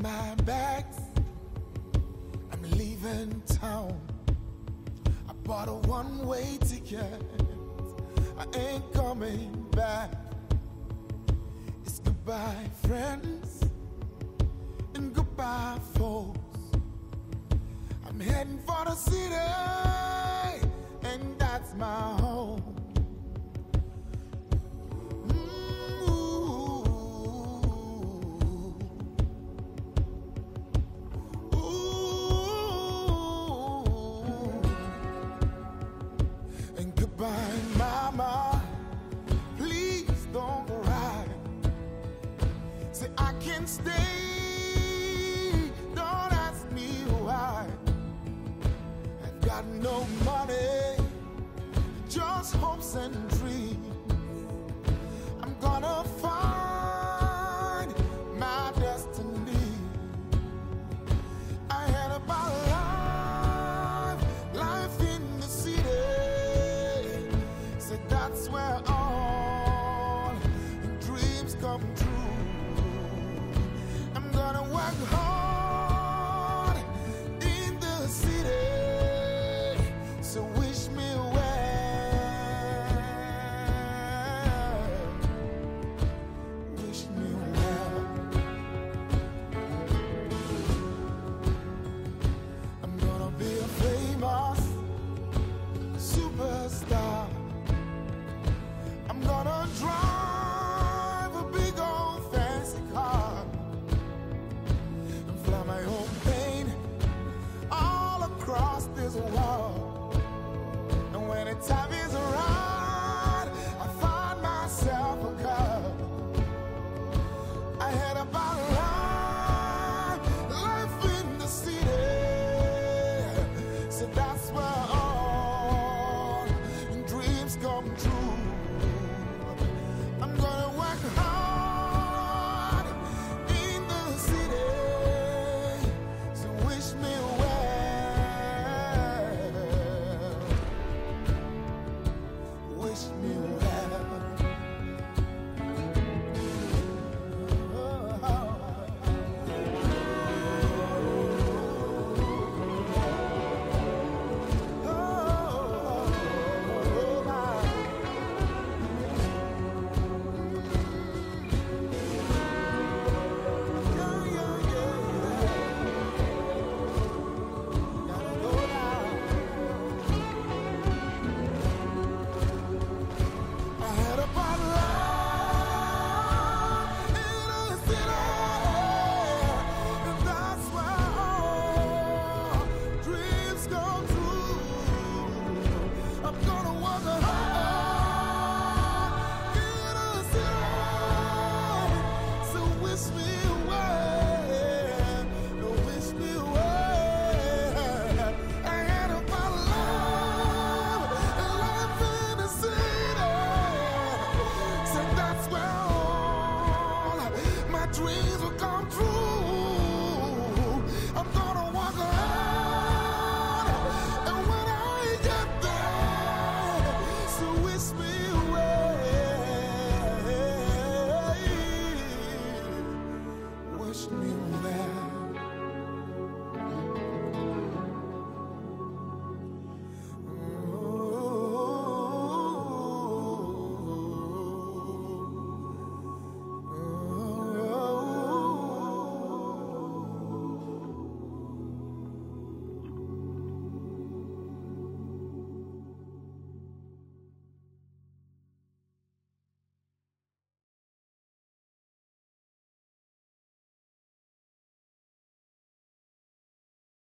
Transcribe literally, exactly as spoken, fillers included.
my bags, I'm leaving town. I bought a one-way ticket, I ain't coming back. It's goodbye friends and goodbye folks. I'm heading for the city, and that's my home. Goodbye, mama, please don't cry. Say I can't stay, don't ask me why. I've got no money, just hopes and dreams. I'm gonna find my destiny. I had about life, life in the city. That's where all dreams come true. I'm gonna work hard in the city, so wish me well, wish me well. I'm gonna be a famous superstar. I'm gonna drive a big old fancy car and fly my own plane all across this world. And when the time is right, I find myself a girl. I had about life, life in the city, so that's where all dreams come true. I'm gonna work hard in the city, so wish me well, wish me well. Dreams will come true.